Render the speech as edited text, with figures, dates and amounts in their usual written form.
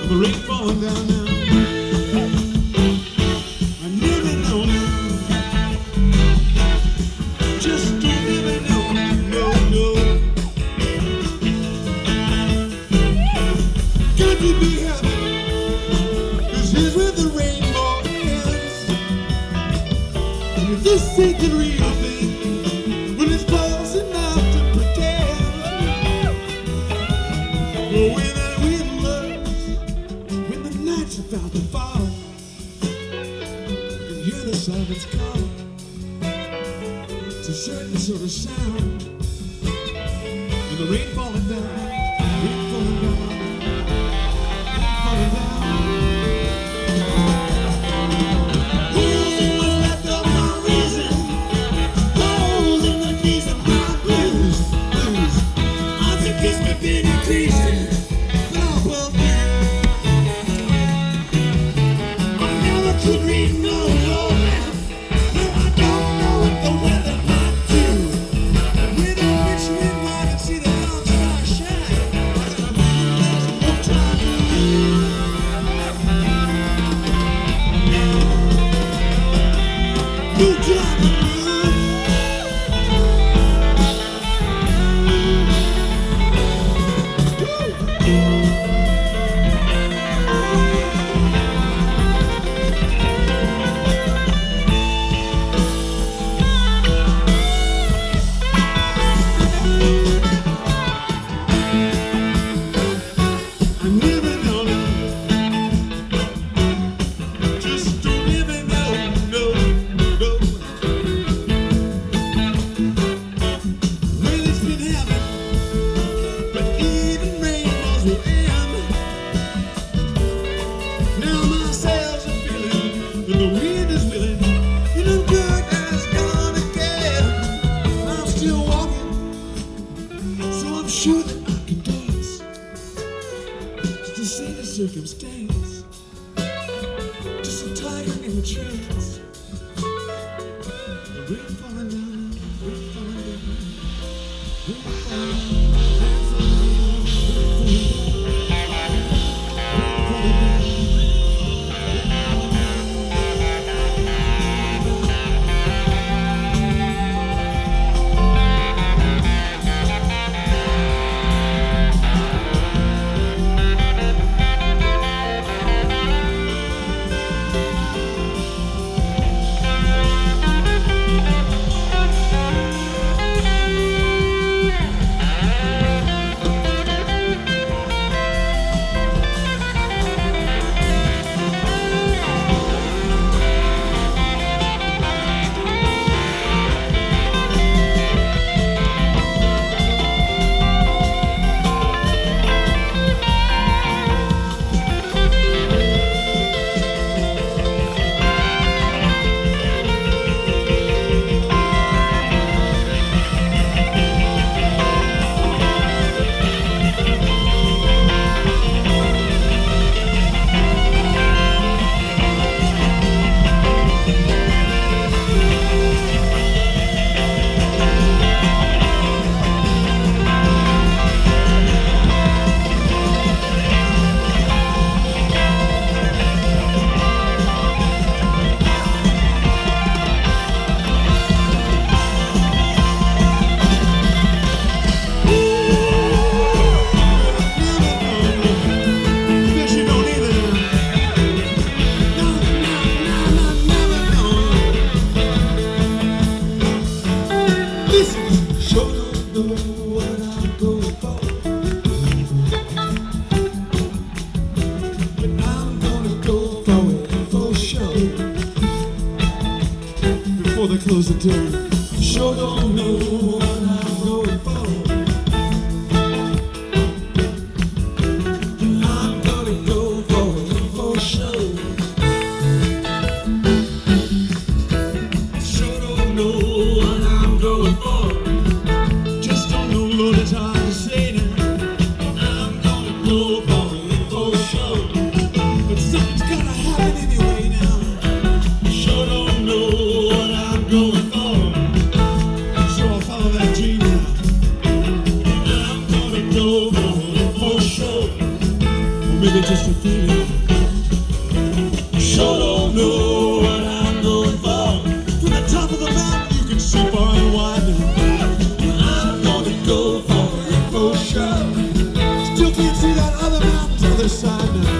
the rain falling down now. I never know now. Just don't never know. No, no. Got to be happy. 'Cause here's where the rainbow ends. And if this ain't the real thing, well, it's close enough to pretend. But when that wind blows, when the night's about to fall, you can hear the silence call. It's a certain sort of sound. And the rain falling down, rain falling down, rain falling down. Holes in what's left of my reason, holes in the keys of my blues, blues. Odds against me been increasing, but I'll pull through. I never could read no map. No, I don't know what the weather might do. With a picture in mind and see the dawn star shine. I'm no time. No time to lose. I never know now. Just don't ever know, no, no. Well, it's been happening, but even rainbows will end. Now my sails are filling, and the wind is willing, and I'm good as gone again. I'm still walking, so I'm sure that I can dance. To see the circumstance, just a tiger in a trance. The rain falling down, rain falling down, rain falling down, rain falling down, rain falling down, rain before they close the door. Sure don't know what I'm going for. I'm gonna go for sure. Sure don't know what I'm going for. Just don't know, Lord, it's hard to say now. I'm gonna go for sure. But something's gotta happen anyway now. Sure don't know what I'm going for. So I'll follow maybe just a feeling. Sure don't know what I'm going for. From the top of the mountain you can see far and wide now. I'm gonna go for it for sure. Still can't see that other mountain's other side now.